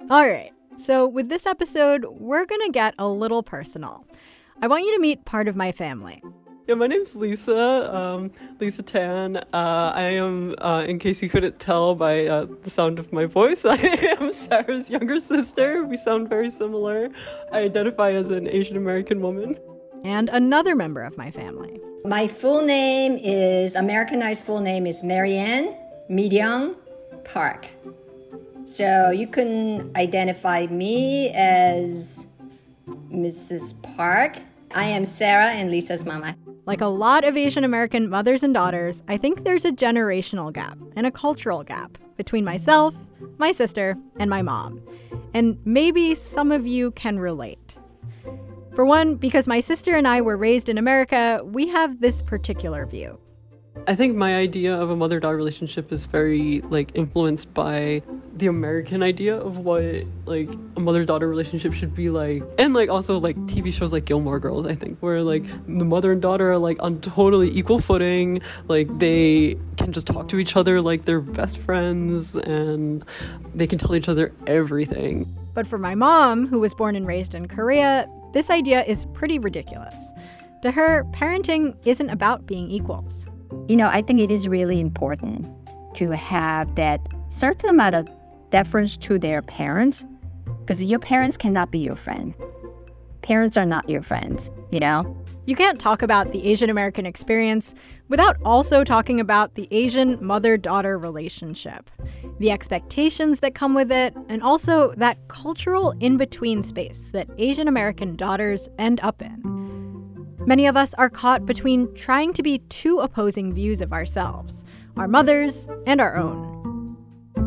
All right, so with this episode, we're going to get a little personal. I want you to meet part of my family. Yeah, my name's Lisa, Lisa Tan. I am, in case you couldn't tell by the sound of my voice, I am Sarah's younger sister. We sound very similar. I identify as an Asian American woman. And another member of my family. My Americanized full name is Marianne Mi-ryung Park. So you can identify me as Mrs. Park. I am Sarah and Lisa's mama. Like a lot of Asian American mothers and daughters, I think there's a generational gap and a cultural gap between myself, my sister, and my mom. And maybe some of you can relate. For one, because my sister and I were raised in America, we have this particular view. I think my idea of a mother-daughter relationship is very, influenced by the American idea of what, a mother-daughter relationship should be like. And, also, TV shows like Gilmore Girls, I think, where, the mother and daughter are, on totally equal footing. They can just talk to each other like they're best friends, and they can tell each other everything. But for my mom, who was born and raised in Korea, this idea is pretty ridiculous. To her, parenting isn't about being equals. I think it is really important to have that certain amount of deference to their parents, because your parents cannot be your friend. Parents are not your friends, You can't talk about the Asian American experience without also talking about the Asian mother-daughter relationship, the expectations that come with it, and also that cultural in-between space that Asian American daughters end up in. Many of us are caught between trying to be two opposing views of ourselves, our mothers and our own.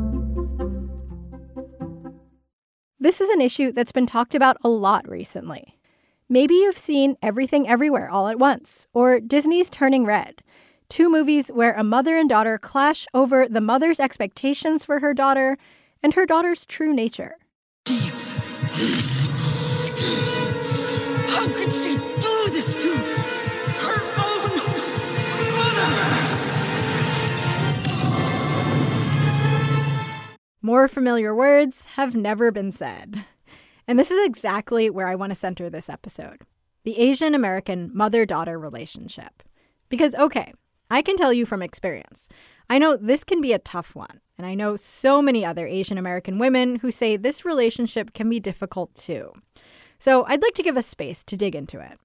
This is an issue that's been talked about a lot recently. Maybe you've seen Everything Everywhere All at Once, or Disney's Turning Red, two movies where a mother and daughter clash over the mother's expectations for her daughter and her daughter's true nature. How could she do this to her own mother? More familiar words have never been said. And this is exactly where I want to center this episode. The Asian American mother-daughter relationship. Because, okay, I can tell you from experience, I know this can be a tough one. And I know so many other Asian American women who say this relationship can be difficult too. So I'd like to give us space to dig into it.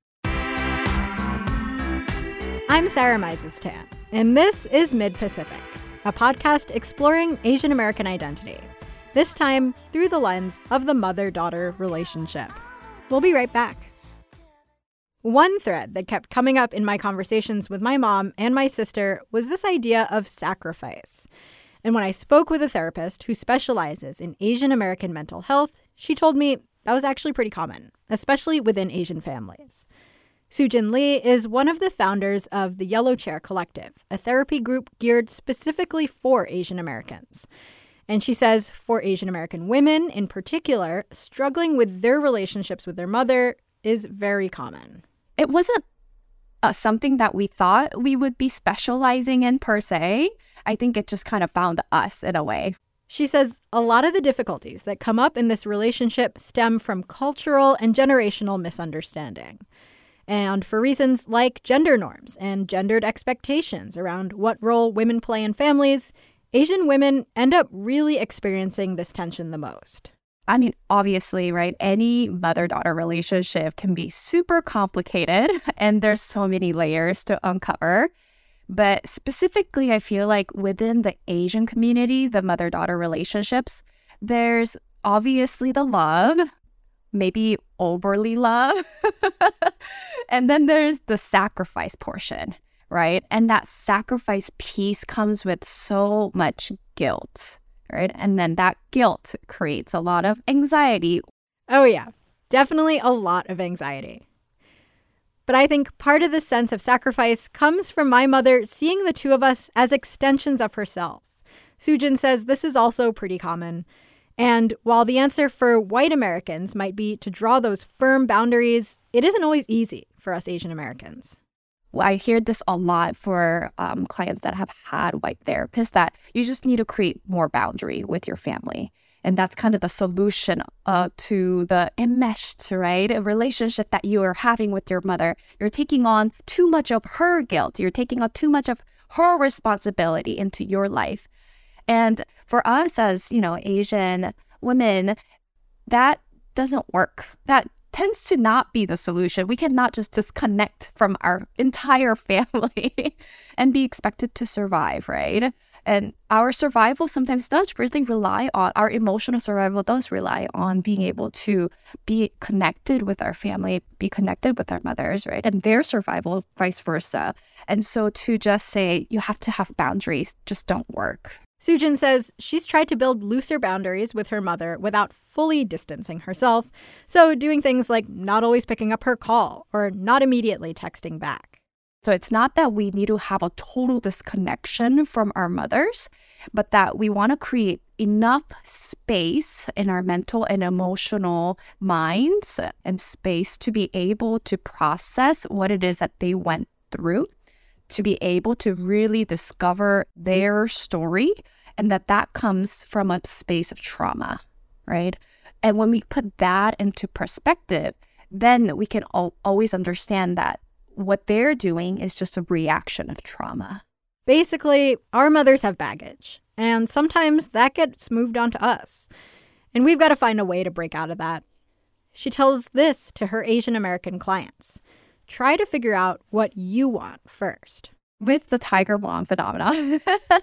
I'm Sarah Mises Tan, and this is Mid-Pacific, a podcast exploring Asian American identity, this time through the lens of the mother-daughter relationship. We'll be right back. One thread that kept coming up in my conversations with my mom and my sister was this idea of sacrifice. And when I spoke with a therapist who specializes in Asian American mental health, she told me that was actually pretty common, especially within Asian families. Soojin Lee is one of the founders of the Yellow Chair Collective, a therapy group geared specifically for Asian Americans. And she says for Asian American women in particular, struggling with their relationships with their mother is very common. It wasn't something that we thought we would be specializing in per se. I think it just kind of found us in a way. She says a lot of the difficulties that come up in this relationship stem from cultural and generational misunderstanding. And for reasons like gender norms and gendered expectations around what role women play in families, Asian women end up really experiencing this tension the most. I mean, obviously, right, any mother-daughter relationship can be super complicated, and there's so many layers to uncover. But specifically, I feel like within the Asian community, the mother-daughter relationships, there's obviously the love, maybe overly love. And then there's the sacrifice portion, right? And that sacrifice piece comes with so much guilt, right? And then that guilt creates a lot of anxiety. Oh yeah, definitely a lot of anxiety. But I think part of this sense of sacrifice comes from my mother seeing the two of us as extensions of herself. Soojin says this is also pretty common. And while the answer for white Americans might be to draw those firm boundaries, it isn't always easy for us Asian Americans. I hear this a lot for clients that have had white therapists, that you just need to create more boundary with your family. And that's kind of the solution to the enmeshed, right, a relationship that you are having with your mother. You're taking on too much of her guilt. You're taking on too much of her responsibility into your life. And for us as, Asian women, that doesn't work. That tends to not be the solution. We cannot just disconnect from our entire family and be expected to survive, right? And our survival sometimes does really rely on, our emotional survival does rely on being able to be connected with our family, be connected with our mothers, right? And their survival, vice versa. And so to just say you have to have boundaries just don't work. Soojin says she's tried to build looser boundaries with her mother without fully distancing herself, so doing things like not always picking up her call or not immediately texting back. So it's not that we need to have a total disconnection from our mothers, but that we want to create enough space in our mental and emotional minds and space to be able to process what it is that they went through, to be able to really discover their story, and that comes from a space of trauma, right? And when we put that into perspective, then we can always understand that what they're doing is just a reaction of trauma. Basically, our mothers have baggage, and sometimes that gets moved on to us. And we've got to find a way to break out of that. She tells this to her Asian American clients. Try to figure out what you want first. With the tiger mom phenomenon,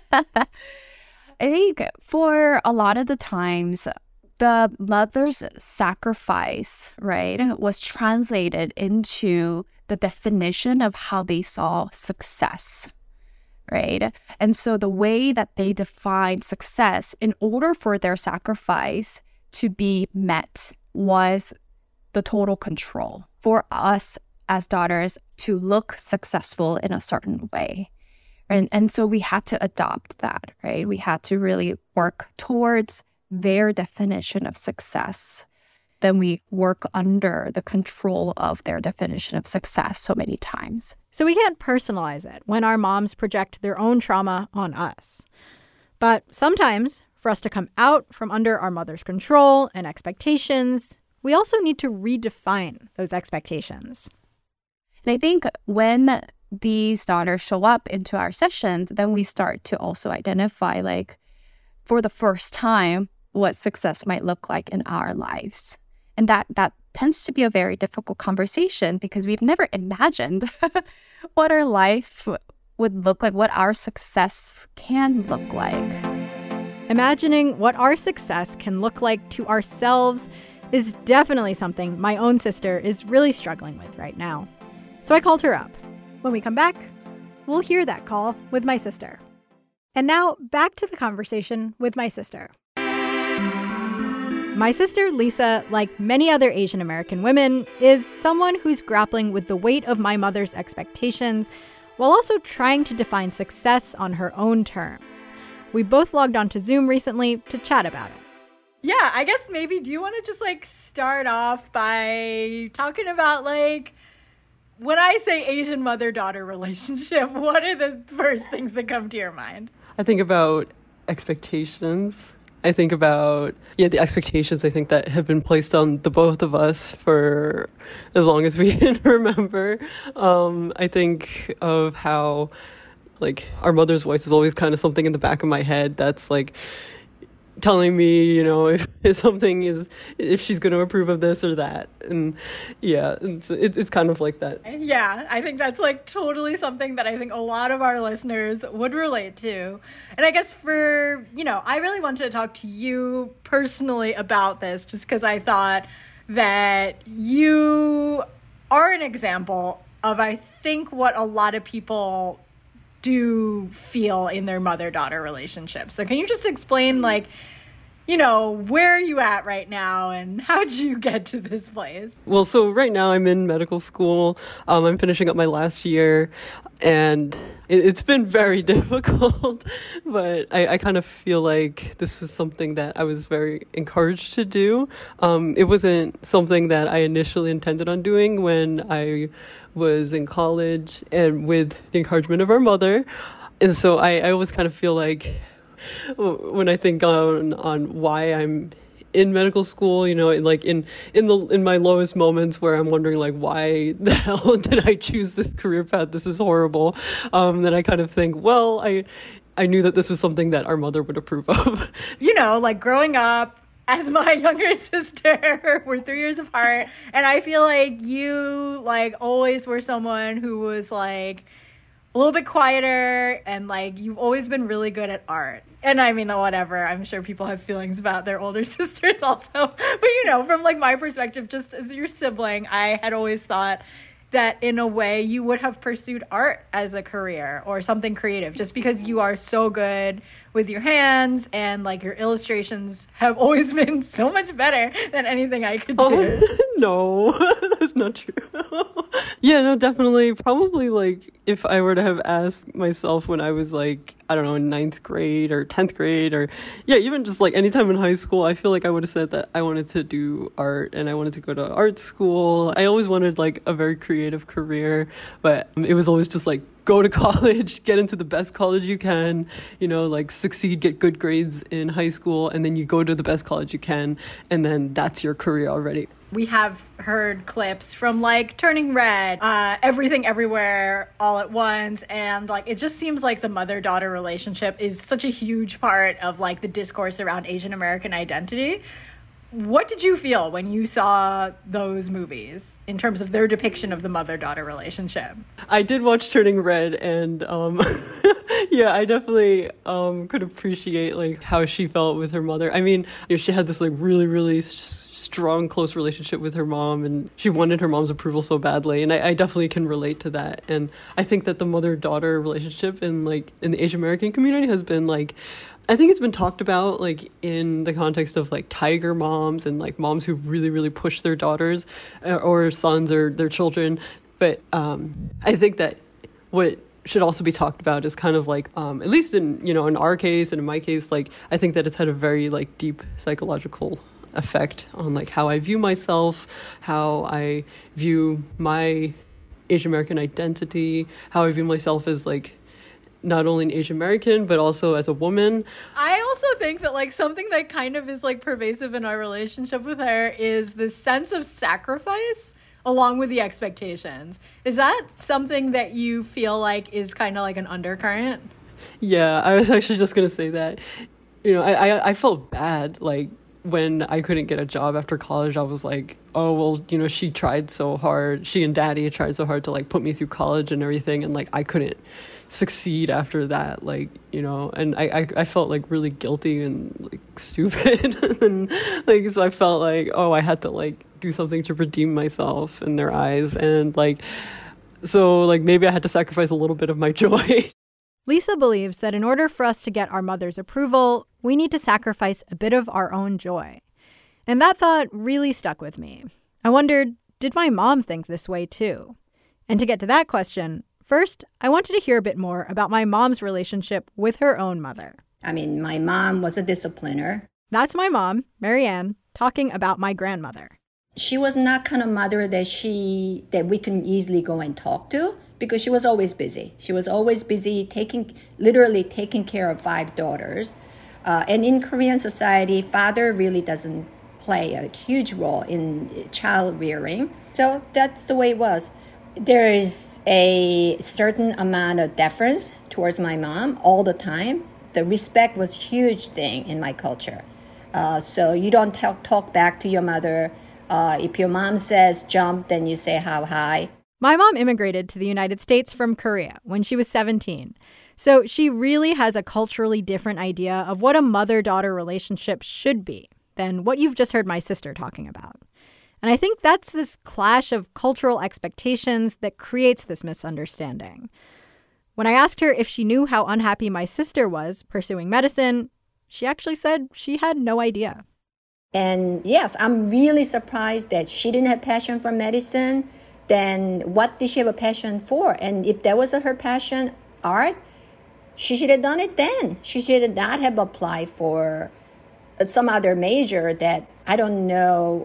I think for a lot of the times, the mother's sacrifice, right, was translated into the definition of how they saw success, right? And so the way that they defined success in order for their sacrifice to be met was the total control for us as daughters to look successful in a certain way. And so we had to adopt that, right? We had to really work towards their definition of success. Then we work under the control of their definition of success so many times. So we can't personalize it when our moms project their own trauma on us. But sometimes, for us to come out from under our mother's control and expectations, we also need to redefine those expectations. And I think when these daughters show up into our sessions, then we start to also identify, like, for the first time, what success might look like in our lives. And that tends to be a very difficult conversation because we've never imagined what our life would look like, what our success can look like. Imagining what our success can look like to ourselves is definitely something my own sister is really struggling with right now. So I called her up. When we come back, we'll hear that call with my sister. And now back to the conversation with my sister. My sister, Lisa, like many other Asian American women, is someone who's grappling with the weight of my mother's expectations while also trying to define success on her own terms. We both logged onto Zoom recently to chat about it. Yeah, I guess maybe do you want to just start off by talking about when I say Asian mother-daughter relationship, what are the first things that come to your mind? I think about expectations. I think about, the expectations I think that have been placed on the both of us for as long as we can remember. I think of how, our mother's voice is always kind of something in the back of my head that's, telling me, if something is, if she's going to approve of this or that. And it's kind of like that. Yeah, I think that's totally something that I think a lot of our listeners would relate to. And I guess for, I really wanted to talk to you personally about this just because I thought that you are an example of, I think, what a lot of people do feel in their mother-daughter relationship. So can you just explain, where are you at right now and how'd you get to this place? Well, so right now I'm in medical school. I'm finishing up my last year and it's been very difficult, but I kind of feel like this was something that I was very encouraged to do. It wasn't something that I initially intended on doing when I was in college and with the encouragement of our mother. And so I always kind of feel like when I think on why I'm in medical school, you know, like in my lowest moments where I'm wondering like, why the hell did I choose this career path? This is horrible. Then I kind of think, well, I knew that this was something that our mother would approve of. You know, like growing up as my younger sister, we're 3 years apart, and I feel like you like always were someone who was like a little bit quieter, and like you've always been really good at art. And I mean, whatever, I'm sure people have feelings about their older sisters also. But you know, from like my perspective, just as your sibling, I had always thought that in a way you would have pursued art as a career or something creative, just because you are so good with your hands, and like your illustrations have always been so much better than anything I could do. No, that's not true. Yeah, no, definitely. Probably like if I were to have asked myself when I was like, I don't know, in 9th grade or 10th grade, or yeah, even just like anytime in high school, I feel like I would have said that I wanted to do art and I wanted to go to art school. I always wanted like a very creative career, but it was always just like, go to college, get into the best college you can, you know, like succeed, get good grades in high school, and then you go to the best college you can, and then that's your career already. We have heard clips from like Turning Red, Everything Everywhere All at Once, and like it just seems like the mother-daughter relationship is such a huge part of like the discourse around Asian American identity. What did you feel when you saw those movies in terms of their depiction of the mother-daughter relationship? I did watch Turning Red, and yeah, I definitely could appreciate like how she felt with her mother. I mean, you know, she had this like really, really strong, close relationship with her mom, and she wanted her mom's approval so badly, and I definitely can relate to that. And I think that the mother-daughter relationship in the Asian American community has been like, I think it's been talked about like in the context of like tiger moms and like moms who really, really push their daughters or sons or their children. But I think that what should also be talked about is kind of like, at least in, you know, in our case and in my case, like I think that it's had a very like deep psychological effect on like how I view myself, how I view my Asian American identity, how I view myself as like not only an Asian American, but also as a woman. I also think that like something that kind of is like pervasive in our relationship with her is this sense of sacrifice along with the expectations. Is that something that you feel like is kind of like an undercurrent? Yeah, I was actually just going to say that. You know, I felt bad like when I couldn't get a job after college. I was like, oh, well, you know, she tried so hard. She and Daddy tried so hard to like put me through college and everything. And like, I couldn't succeed after that, like, you know, and I felt like really guilty and like stupid. And like, so I felt like, oh, I had to like do something to redeem myself in their eyes. And like, so like maybe I had to sacrifice a little bit of my joy. Lisa believes that in order for us to get our mother's approval, we need to sacrifice a bit of our own joy. And that thought really stuck with me. I wondered, did my mom think this way too? And to get to that question, first, I wanted to hear a bit more about my mom's relationship with her own mother. I mean, my mom was a discipliner. That's my mom, Marianne, talking about my grandmother. She was not kind of mother that we can easily go and talk to, because she was always busy. She was always busy literally taking care of 5 daughters. And in Korean society, father really doesn't play a huge role in child rearing. So that's the way it was. There is a certain amount of deference towards my mom all the time. The respect was a huge thing in my culture. So you don't talk back to your mother. If your mom says jump, then you say how high. My mom immigrated to the United States from Korea when she was 17. So she really has a culturally different idea of what a mother-daughter relationship should be than what you've just heard my sister talking about. And I think that's this clash of cultural expectations that creates this misunderstanding. When I asked her if she knew how unhappy my sister was pursuing medicine, she actually said she had no idea. And yes, I'm really surprised that she didn't have passion for medicine. Then what did she have a passion for? And if that was her passion, art, she should have done it then. She should not have applied for some other major that I don't know.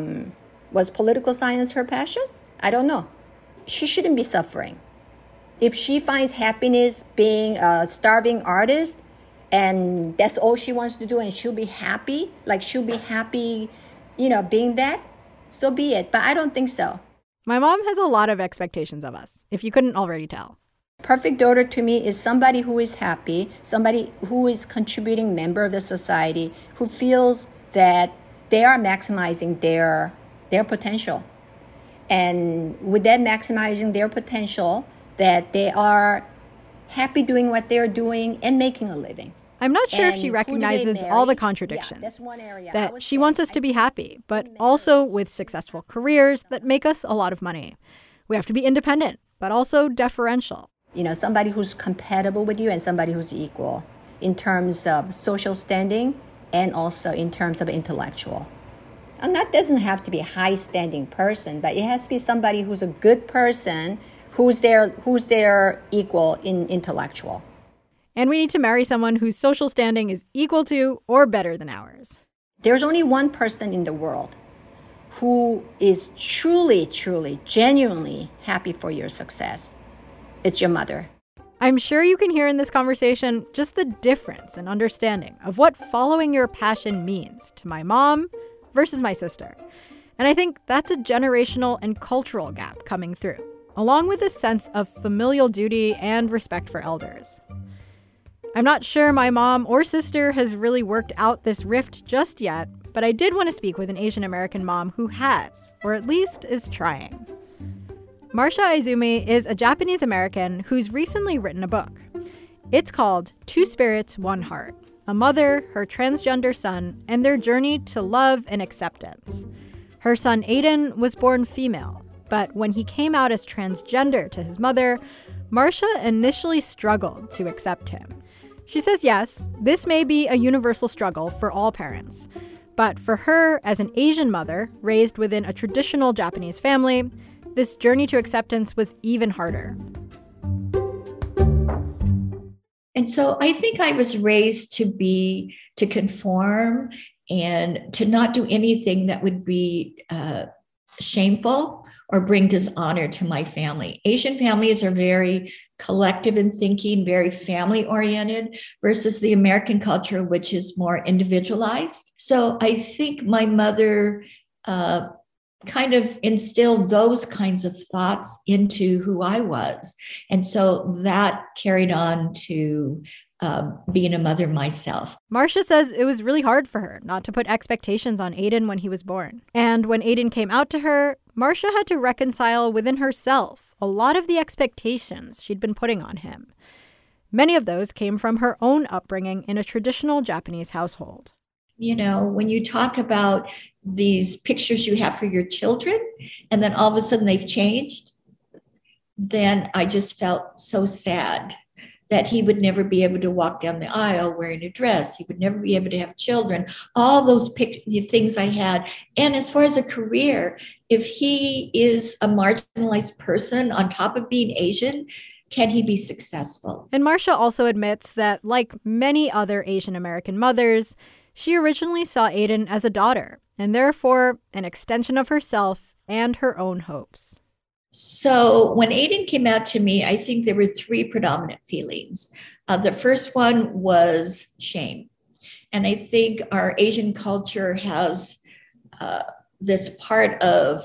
Was political science her passion? I don't know. She shouldn't be suffering. If she finds happiness being a starving artist, and that's all she wants to do, and she'll be happy, being that, so be it. But I don't think so. My mom has a lot of expectations of us, if you couldn't already tell. Perfect daughter to me is somebody who is happy, somebody who is contributing member of the society, who feels that they are maximizing their potential. And with that maximizing their potential, that they are happy doing what they're doing and making a living. I'm not sure if she recognizes all the contradictions. Yeah, that's one area. That she wants us to be happy, but also with successful careers that make us a lot of money. We have to be independent, but also deferential. Somebody who's compatible with you and somebody who's equal in terms of social standing and also in terms of intellectual. And that doesn't have to be a high-standing person, but it has to be somebody who's a good person, who's their equal in intellectual. And we need to marry someone whose social standing is equal to or better than ours. There's only one person in the world who is truly, truly, genuinely happy for your success. It's your mother. I'm sure you can hear in this conversation just the difference in understanding of what following your passion means to my mom versus my sister. And I think that's a generational and cultural gap coming through, along with a sense of familial duty and respect for elders. I'm not sure my mom or sister has really worked out this rift just yet, but I did want to speak with an Asian American mom who has, or at least is trying. Marcia Izumi is a Japanese American who's recently written a book. It's called Two Spirits, One Heart: A Mother, Her Transgender Son, and Their Journey to Love and Acceptance. Her son Aiden was born female, but when he came out as transgender to his mother, Marcia initially struggled to accept him. She says yes, this may be a universal struggle for all parents, but for her, as an Asian mother raised within a traditional Japanese family, this journey to acceptance was even harder. And so I think I was raised to conform and to not do anything that would be shameful or bring dishonor to my family. Asian families are very collective in thinking, very family oriented, versus the American culture, which is more individualized. So I think my mother kind of instilled those kinds of thoughts into who I was. And so that carried on to being a mother myself. Marcia says it was really hard for her not to put expectations on Aiden when he was born. And when Aiden came out to her, Marcia had to reconcile within herself a lot of the expectations she'd been putting on him. Many of those came from her own upbringing in a traditional Japanese household. When you talk about these pictures you have for your children, and then all of a sudden they've changed, then I just felt so sad that he would never be able to walk down the aisle wearing a dress. He would never be able to have children. All those things I had. And as far as a career, if he is a marginalized person on top of being Asian, can he be successful? And Marcia also admits that, like many other Asian American mothers, she originally saw Aiden as a daughter, and therefore an extension of herself and her own hopes. So when Aiden came out to me, I think there were three predominant feelings. The first one was shame. And I think our Asian culture has this part of,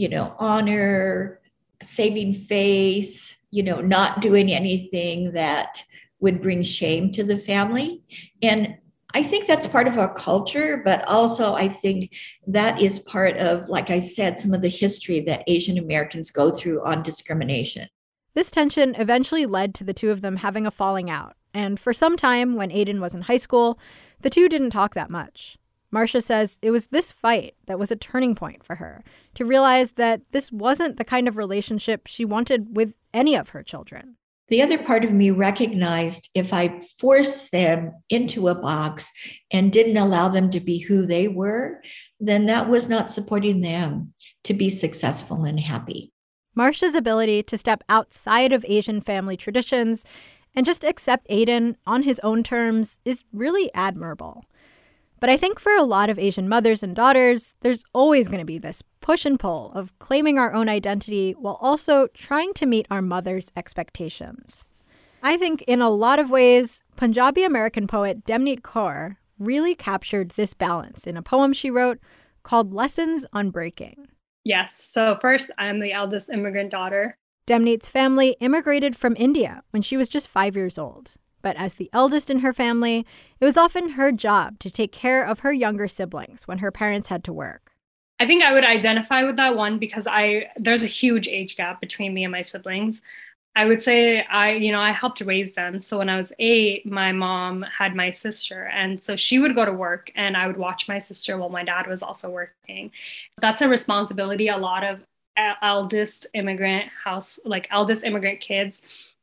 honor, saving face, not doing anything that would bring shame to the family. And I think that's part of our culture, but also I think that is part of, like I said, some of the history that Asian Americans go through on discrimination. This tension eventually led to the two of them having a falling out. And for some time, when Aiden was in high school, the two didn't talk that much. Marcia says it was this fight that was a turning point for her, to realize that this wasn't the kind of relationship she wanted with any of her children. The other part of me recognized if I forced them into a box and didn't allow them to be who they were, then that was not supporting them to be successful and happy. Marcia's ability to step outside of Asian family traditions and just accept Aiden on his own terms is really admirable. But I think for a lot of Asian mothers and daughters, there's always going to be this push and pull of claiming our own identity while also trying to meet our mother's expectations. I think in a lot of ways, Punjabi American poet Demneet Kaur really captured this balance in a poem she wrote called Lessons on Breaking. Yes. So first, I'm the eldest immigrant daughter. Demneet's family immigrated from India when she was just 5 years old. But as the eldest in her family, it was often her job to take care of her younger siblings when her parents had to work. I think I would identify with that one because there's a huge age gap between me and my siblings. I would say I helped raise them. So when I was 8, my mom had my sister. And so she would go to work and I would watch my sister while my dad was also working. That's a responsibility a lot of eldest immigrant kids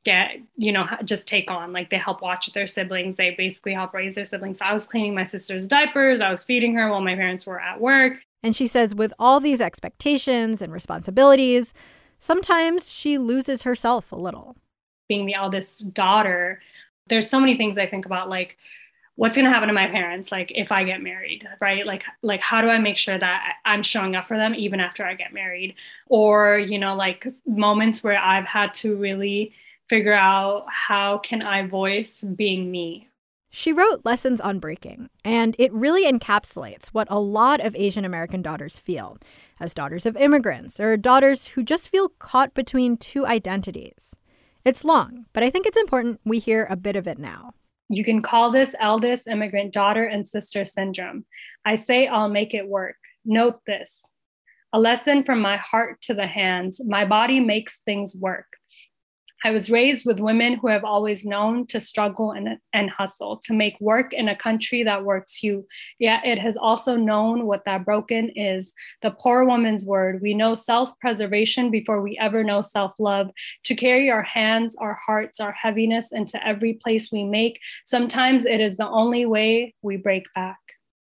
just take on. Like, they help watch their siblings. They basically help raise their siblings. So I was cleaning my sister's diapers. I was feeding her while my parents were at work. And she says with all these expectations and responsibilities, sometimes she loses herself a little. Being the eldest daughter, there's so many things I think about, like, what's going to happen to my parents, like, if I get married, right? Like how do I make sure that I'm showing up for them even after I get married? Or, like, moments where I've had to really figure out how can I voice being me. She wrote Lessons on Breaking, and it really encapsulates what a lot of Asian American daughters feel as daughters of immigrants or daughters who just feel caught between two identities. It's long, but I think it's important we hear a bit of it now. You can call this eldest immigrant daughter and sister syndrome. I say I'll make it work. Note this. A lesson from my heart to the hands. My body makes things work. I was raised with women who have always known to struggle and hustle, to make work in a country that works you. Yet it has also known what that broken is. The poor woman's word. We know self-preservation before we ever know self-love. To carry our hands, our hearts, our heaviness into every place we make. Sometimes it is the only way we break back.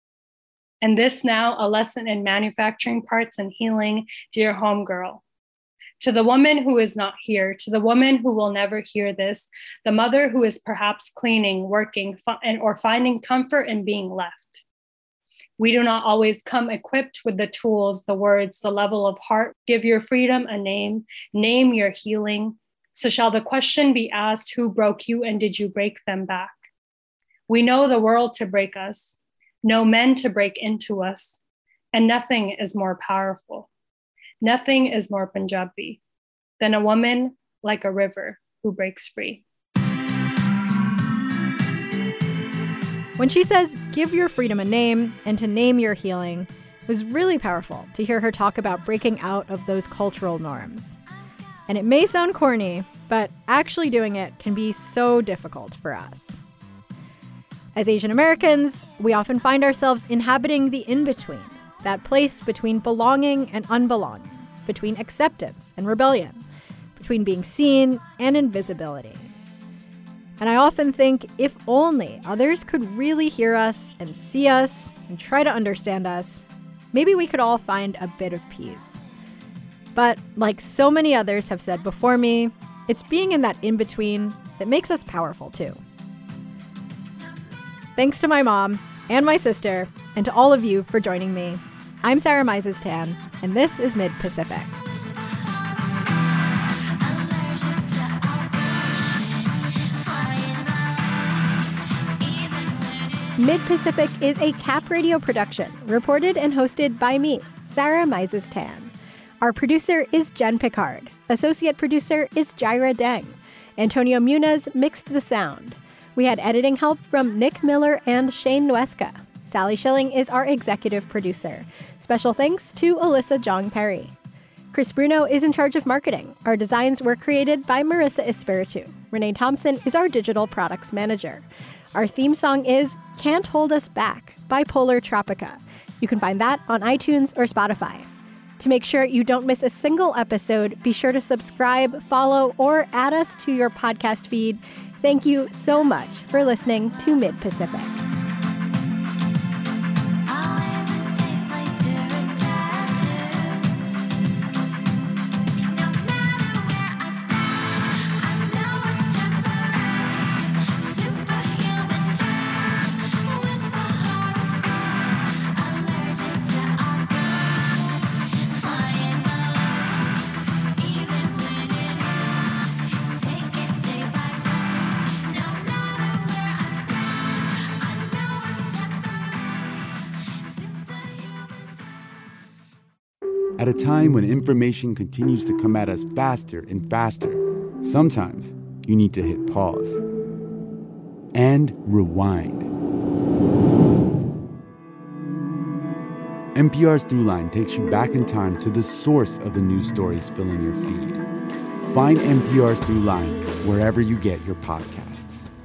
And this now, a lesson in manufacturing parts and healing, dear homegirl. To the woman who is not here, to the woman who will never hear this, the mother who is perhaps cleaning, working, or finding comfort in being left. We do not always come equipped with the tools, the words, the level of heart. Give your freedom a name, name your healing. So shall the question be asked, who broke you and did you break them back? We know the world to break us, know men to break into us, and nothing is more powerful. Nothing is more Punjabi than a woman like a river who breaks free. When she says, give your freedom a name and to name your healing, it was really powerful to hear her talk about breaking out of those cultural norms. And it may sound corny, but actually doing it can be so difficult for us. As Asian Americans, we often find ourselves inhabiting the in-between, that place between belonging and unbelonging, between acceptance and rebellion, between being seen and invisibility. And I often think if only others could really hear us and see us and try to understand us, maybe we could all find a bit of peace. But like so many others have said before me, it's being in that in-between that makes us powerful too. Thanks to my mom and my sister and to all of you for joining me. I'm Sarah Mises-Tan, and this is Mid-Pacific. Mid-Pacific is a Cap Radio production, reported and hosted by me, Sarah Mises-Tan. Our producer is Jen Picard. Associate producer is Jaira Deng. Antonio Muniz mixed the sound. We had editing help from Nick Miller and Shane Nuesca. Sally Schilling is our executive producer. Special thanks to Alyssa Jong Perry. Chris Bruno is in charge of marketing. Our designs were created by Marissa Espiritu. Renee Thompson is our digital products manager. Our theme song is Can't Hold Us Back by Polar Tropica. You can find that on iTunes or Spotify. To make sure you don't miss a single episode, be sure to subscribe, follow, or add us to your podcast feed. Thank you so much for listening to Mid-Pacific. At a time when information continues to come at us faster and faster, sometimes you need to hit pause and rewind. NPR's Throughline takes you back in time to the source of the news stories filling your feed. Find NPR's Throughline wherever you get your podcasts.